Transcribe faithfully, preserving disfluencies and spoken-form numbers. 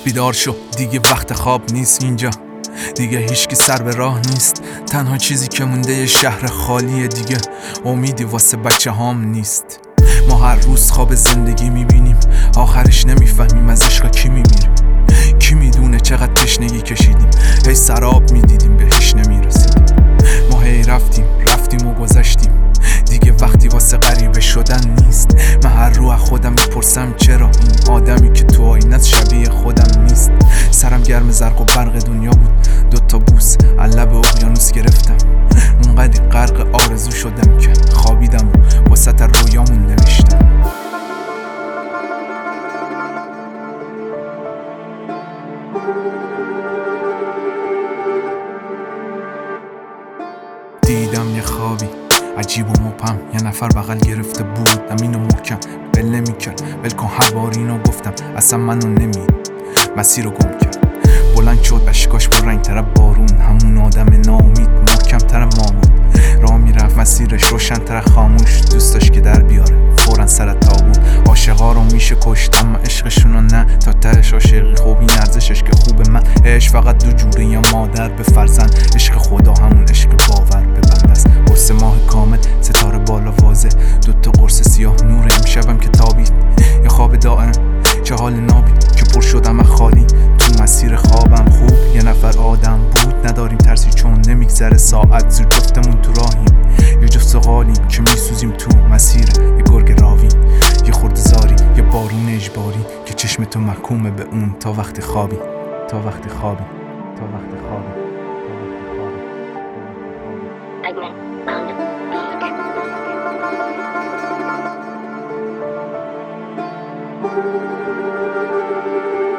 بیدار شو دیگه وقت خواب نیست اینجا، دیگه هیچکی سر به راه نیست. تنها چیزی که مونده یه شهر خالیه دیگه، امیدی واسه بچه هام نیست. ما هر روز خواب زندگی میبینیم، آخرش نمیفهمیم از عشق کی میمیریم. کی میدونه چقدر تشنگی کشیدیم، هی سراب میدیدیم به هیچ نمیرسیدیم. ما هی رفتیم رفتیم و گذشتیم، دیگه وقتی واسه غریبه شدن نیست. من هر رو از خودم میپرسم چرا این آدمی که تو آینت شبیه خودم نیست. سرم گرم زرق و برق دنیا بود، دوتا بوس از لب اقیانوس گرفتم. اونقدر غرق آرزو شدم که خوابیدم و وسط رویامون نوشتم. دیدم یه خوابی عجیب و مبهم، یه نفر بغل گرفته بود امینو محکم بل نمی‌کرد. ول کن هر بار اینو گفتم اصلا منو نمید، مسیر رو گم کرد. بلند شد اشکاش با رنگ تر بارون، همون آدم ناامید محکم تر ما بود. راه میرفت مسیرش روشن تر خاموش، دوست داشت که در بیاره فورا سر تابوت. عاشقا رو میشه کشت اما عشقشونو نه، تا تهش عاشقی خوب این ارزشش که خوبه. من عشق فقط دو جوره، یا مادر به فرزند، عشق خدا همون عشق باور به بنده است. قرص ماه کامل ستاره بالا واضح، دوتا قرص سیاه نور امشبم که تابید. یه خواب دائم چه حال نابی که پر شدم خالی تو مسیر خوابم. خوب یه نفر آدم بود، نداریم ترسی چون نمیگذره ساعت زود. جفتمون تو راهیم یه جفت قالیم که میسوزیم تو مسیر یه گرگ راوی. یه خورده زاری یه بارون اجباری که چشم تو محکومه به اون تا وقتی خوابی، تا وقتی خوابی، تا وقتی خوابی. Thank you.